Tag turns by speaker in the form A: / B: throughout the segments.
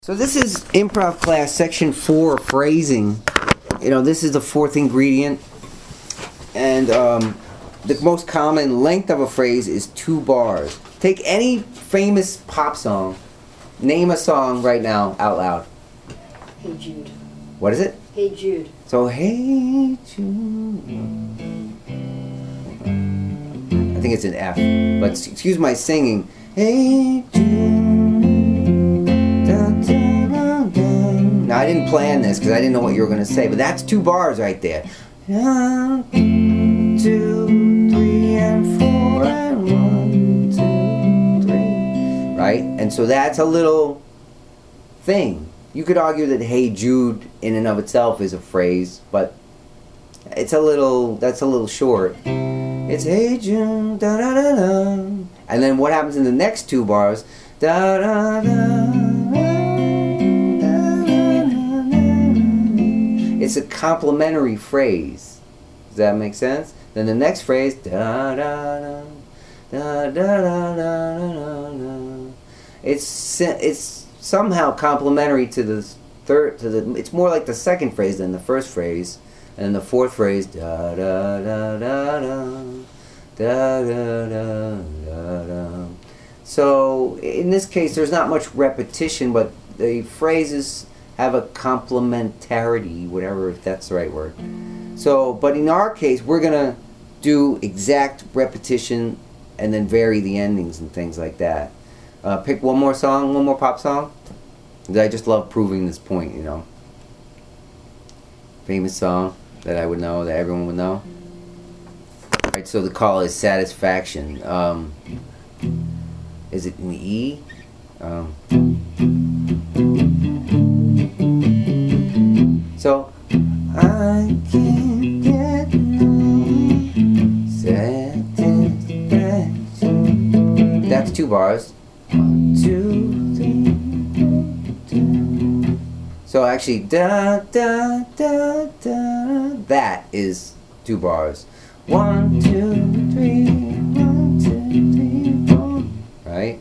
A: So this is improv class, section 4, phrasing. This is the fourth ingredient. And the most common length of a phrase is 2 bars. Take any famous pop song. Name a song right now, out loud.
B: Hey Jude.
A: What is it?
B: Hey Jude.
A: So, hey Jude. I think it's an F. But excuse my singing. Hey Jude. Now, I didn't plan this because I didn't know what you were going to say, but that's 2 bars right there. 1, 2, 3, and 4, and 1, 2, 3. Right? And so that's a little thing. You could argue that Hey Jude in and of itself is a phrase, but that's a little short. It's Hey Jude, da da da da. And then what happens in the next 2 bars? Da da da. It's a complementary phrase. Does that make sense? Then the next phrase, da da da da da da da da da. It's somehow complementary to the third. It's more like the second phrase than the first phrase, and then the fourth phrase, da da da da da da da da da da. So in this case, there's not much repetition, but the phrases have a complementarity, whatever, if that's the right word. So, but in our case, we're gonna do exact repetition and then vary the endings and things like that. Pick one more song, one more pop song. I just love proving this point, Famous song that I would know, that everyone would know. Alright, so the call is Satisfaction. Is it in E? So, I can't get no satisfaction. That's 2 bars. 1, 2, 3, 2. So actually, da da da da. That is 2 bars. 1, 2, 3, 1, 2, 3, 4. Right?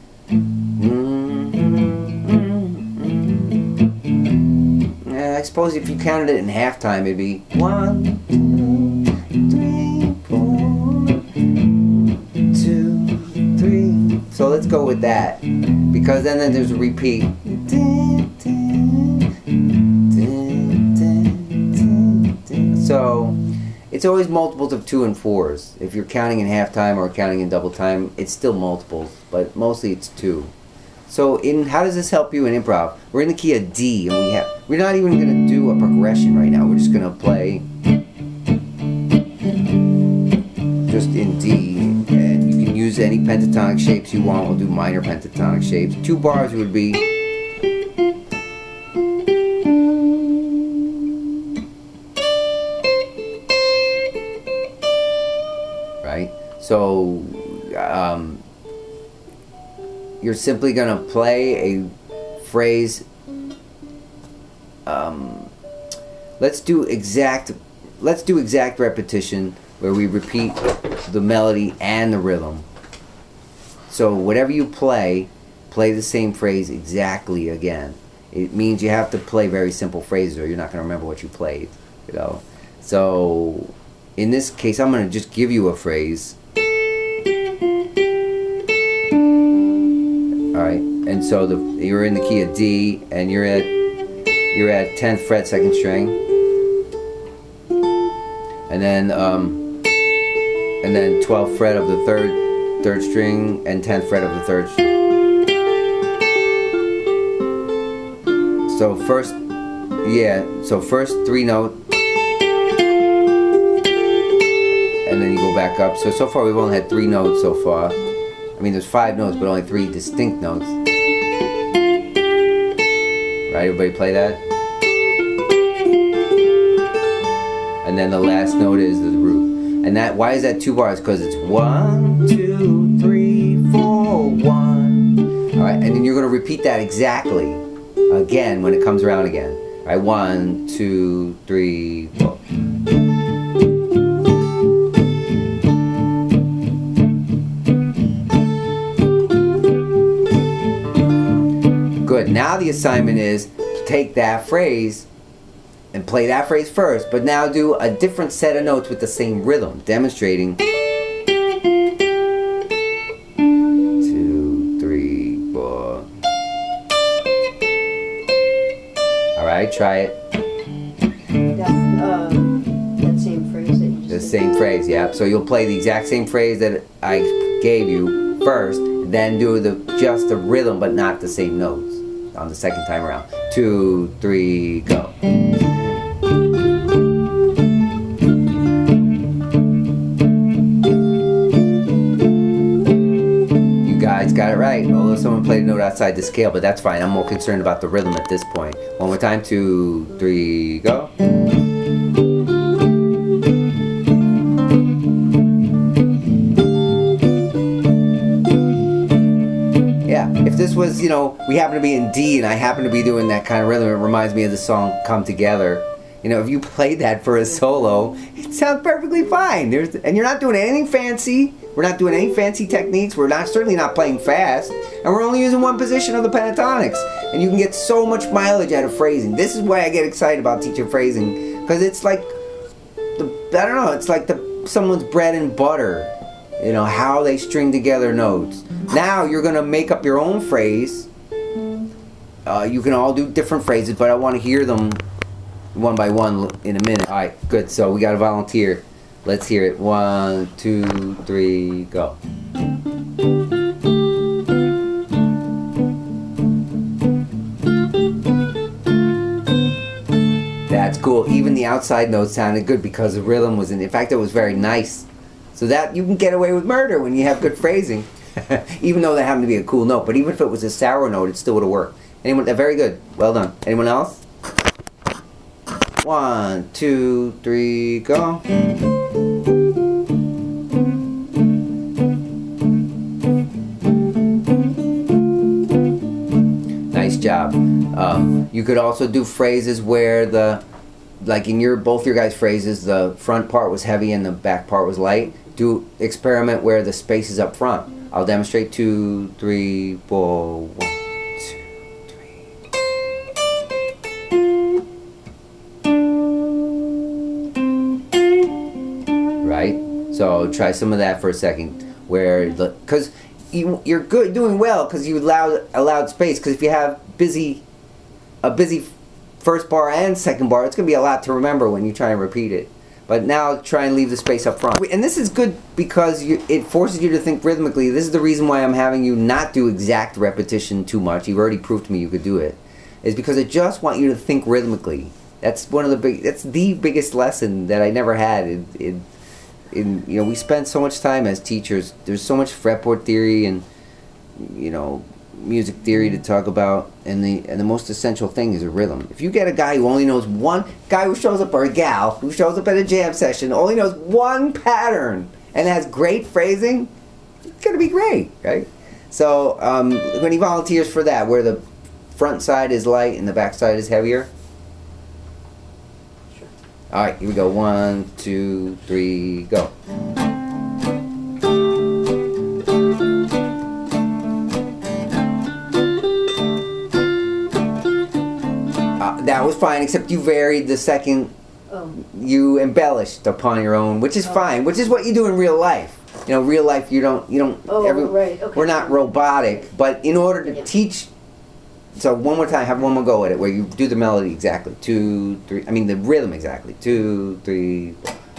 A: I suppose if you counted it in halftime, it'd be 1, 2, 3, 4, 2, 3. So let's go with that, because then there's a repeat. So it's always multiples of 2 and 4s. If you're counting in halftime or counting in double time, it's still multiples, but mostly it's 2. So how does this help you in improv? We're in the key of D, and we're not even going to do a progression right now. We're just going to play just in D, and you can use any pentatonic shapes you want. We'll do minor pentatonic shapes. 2 bars would be right. So you're simply going to play a phrase. Let's do exact repetition where we repeat the melody and the rhythm. So whatever you play the same phrase exactly again. It means you have to play very simple phrases or you're not going to remember what you played, So in this case, I'm going to just give you a phrase. Alright, and so you're in the key of D, and you're at 10th fret, 2nd string, and then 12th fret of the third string, and 10th fret of the 3rd string. So first 3 notes, and then you go back up. So far we've only had 3 notes so far. I mean, there's 5 notes, but only 3 distinct notes. Right, everybody play that? And then the last note is the root. And why is that 2 bars? Because it's 1, 2, 3, 4, 1. Alright, and then you're going to repeat that exactly again when it comes around again. Alright, 1, 2, 3, 4. Good. now the assignment is take that phrase and play that phrase first, but now do a different set of notes with the same rhythm, demonstrating 2, 3, 4. Alright, try it.
B: That same phrase that you just
A: The
B: did.
A: same phrase, yeah. So you'll play the exact same phrase that I gave you first, then do just the rhythm but not the same notes on the second time around. 2, 3, go. You guys got it right, although someone played a note outside the scale, but that's fine. I'm more concerned about the rhythm at this point. One more time. 2, 3, go. If this was, we happen to be in D and I happen to be doing that kind of rhythm, it reminds me of the song Come Together. If you played that for a solo, it sounds perfectly fine. And you're not doing anything fancy. We're not doing any fancy techniques. We're certainly not playing fast. And we're only using one position of the pentatonics. And you can get so much mileage out of phrasing. This is why I get excited about teaching phrasing. Because it's like, it's like someone's bread and butter. How they string together notes. Now you're going to make up your own phrase. You can all do different phrases, but I want to hear them one by one in a minute. Alright, good. So we got a volunteer. Let's hear it. 1, 2, 3, go. That's cool. Even the outside notes sounded good because the rhythm was in fact, it was very nice. So that you can get away with murder when you have good phrasing. Even though that happened to be a cool note. But even if it was a sour note, it still would have worked. Anyone? Very good. Well done. Anyone else? 1, 2, 3, go. Nice job. You could also do phrases where like in both your guys' phrases, the front part was heavy and the back part was light. Do experiment where the space is up front. I'll demonstrate. 2, 3, 4. 1, 2, 3. Right? So try some of that for a second. Because you're good, doing well because you allowed space. Because if you have a busy first bar and second bar, it's going to be a lot to remember when you try and repeat it. But now try and leave the space up front. And this is good because it forces you to think rhythmically. This is the reason why I'm having you not do exact repetition too much. You've already proved to me you could do it. Is because I just want you to think rhythmically. That's that's the biggest lesson that I never had. We spend so much time as teachers. There's so much fretboard theory and music theory to talk about, and the most essential thing is a rhythm. If you get a guy who only knows one guy who shows up, or a gal who shows up at a jam session, only knows one pattern and has great phrasing, it's gonna be great, right? So when he volunteers for that, where the front side is light and the back side is heavier.
B: Sure.
A: All right, here we go. 1, 2, 3, go. That was fine, except you varied the second. You embellished upon your own, which is fine, which is what you do in real life. Real life you don't.
B: Right. Okay.
A: We're not robotic, but in order to teach. So one more time, have one more go at it, where you do the melody exactly. 2, 3. I mean the rhythm exactly. 2, 3.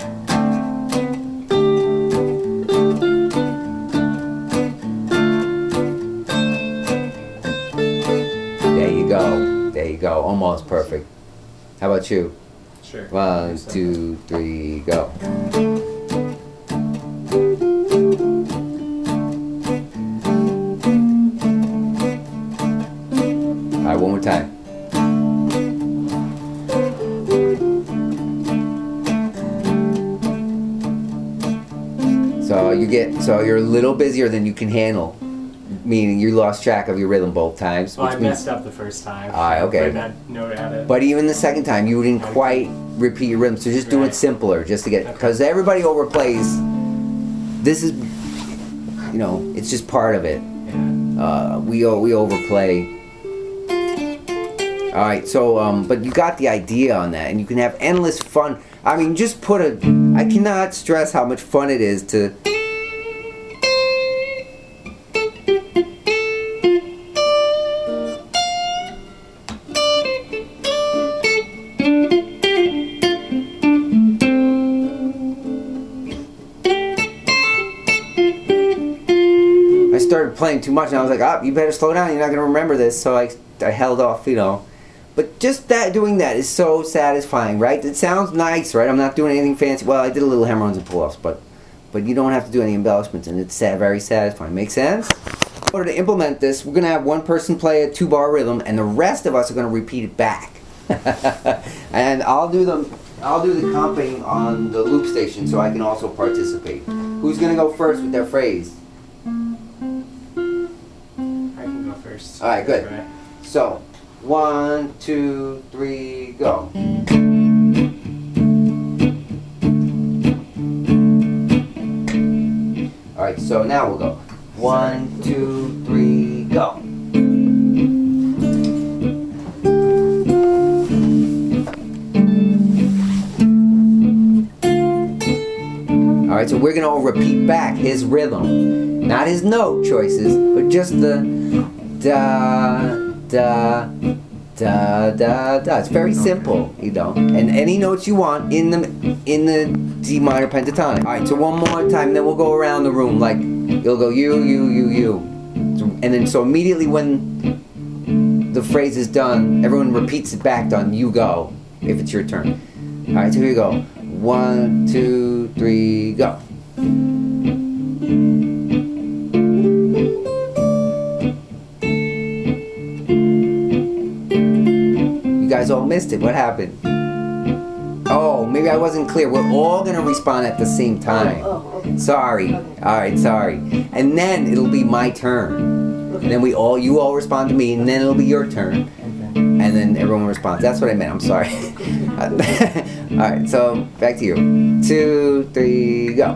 A: There you go. Almost perfect. How about you?
C: Sure.
A: 1, 2, 3, go. Alright, one more time. So you're a little busier than you can handle. Meaning you lost track of your rhythm both times.
C: Well, I messed up the first time.
A: Okay.
C: Put that note at it.
A: But even the second time, you didn't quite repeat your rhythm. So just do it simpler, just to get, because everybody overplays. This is, it's just part of it.
C: Yeah.
A: We overplay. All right, so but you got the idea on that, and you can have endless fun. I mean, just put a. I cannot stress how much fun it is to. I started playing too much, and I was like, "Ah, you better slow down. You're not gonna remember this." So I held off, you know. But just that, doing that is so satisfying, right? It sounds nice, right? I'm not doing anything fancy. Well, I did a little hammer-ons and pull-offs, but you don't have to do any embellishments, and it's very satisfying. Make sense? In order to implement this, we're gonna have one person play a 2-bar rhythm, and the rest of us are gonna repeat it back. And I'll do the comping on the loop station, so I can also participate. Who's gonna go first with their phrase?
C: I can go first.
A: All right, good.
C: Right.
A: So, 1, 2, 3, go. All right, so now we'll go. 1, 2, 3, go. All right, so we're gonna all repeat back his rhythm, not his note choices, but just the da da da da da. It's very simple, you know. And any notes you want in the D minor pentatonic. All right, so one more time, then we'll go around the room like you'll go you. And then so immediately when the phrase is done, everyone repeats it back on you go if it's your turn. All right, so here we go. 1, 2, 3, go. You guys all missed it. What happened? Oh, maybe I wasn't clear. We're all gonna respond at the same time.
B: Oh, okay.
A: Sorry.
B: Okay.
A: All right, sorry. And then it'll be my turn.
B: Okay.
A: And then you all respond to me, and then it'll be your turn. And then everyone responds. That's what I meant. I'm sorry. All right, so back to you. 2, 3, go.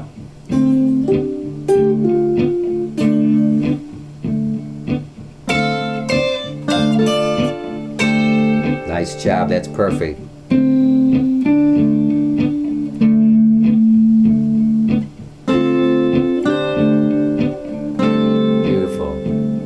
A: Nice job. That's perfect. Beautiful.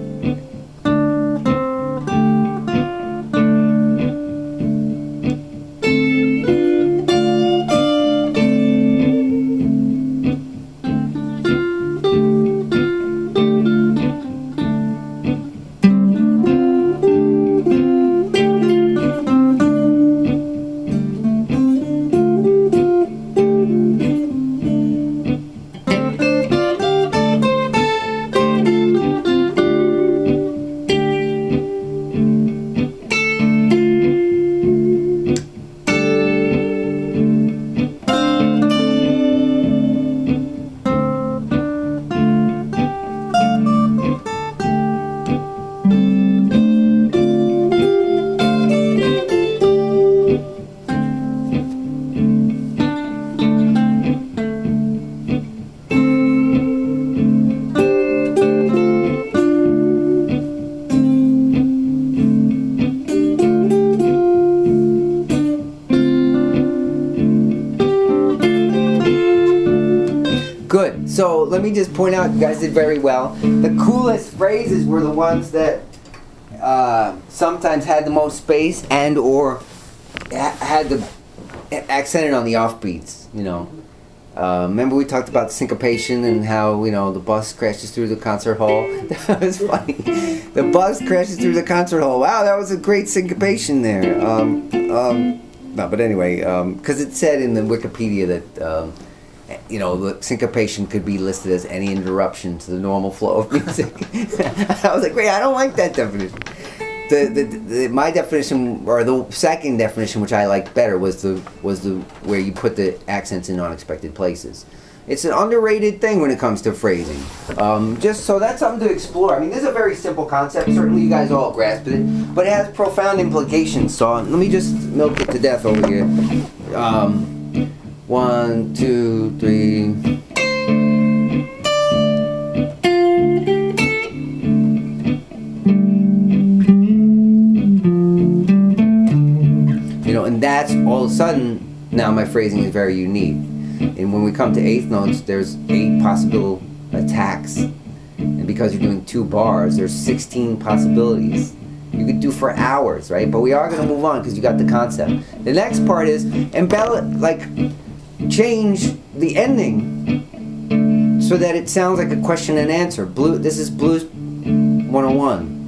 A: Good. So let me just point out, you guys did very well. The coolest phrases were the ones that sometimes had the most space and or had the accented on the offbeats. You know. Remember we talked about syncopation and how, you know, the bus crashes through the concert hall? That was funny. The bus crashes through the concert hall. Wow, that was a great syncopation there. No, but anyway, because it said in the Wikipedia that, you know, the syncopation could be listed as any interruption to the normal flow of music. I was like, wait, I don't like that definition. My definition, or the second definition, which I liked better, was the where you put the accents in unexpected places. It's an underrated thing when it comes to phrasing. Just so that's something to explore. I mean, this is a very simple concept. Certainly, you guys all grasped it, but it has profound implications. So let me just milk it to death over here. 1, 2, 3. You know, and that's all of a sudden, now my phrasing is very unique. And when we come to eighth notes, there's 8 possible attacks. And because you're doing 2 bars, there's 16 possibilities. You could do for hours, right? But we are going to move on because you got the concept. The next part is change the ending so that it sounds like a question and answer. This is Blues 101.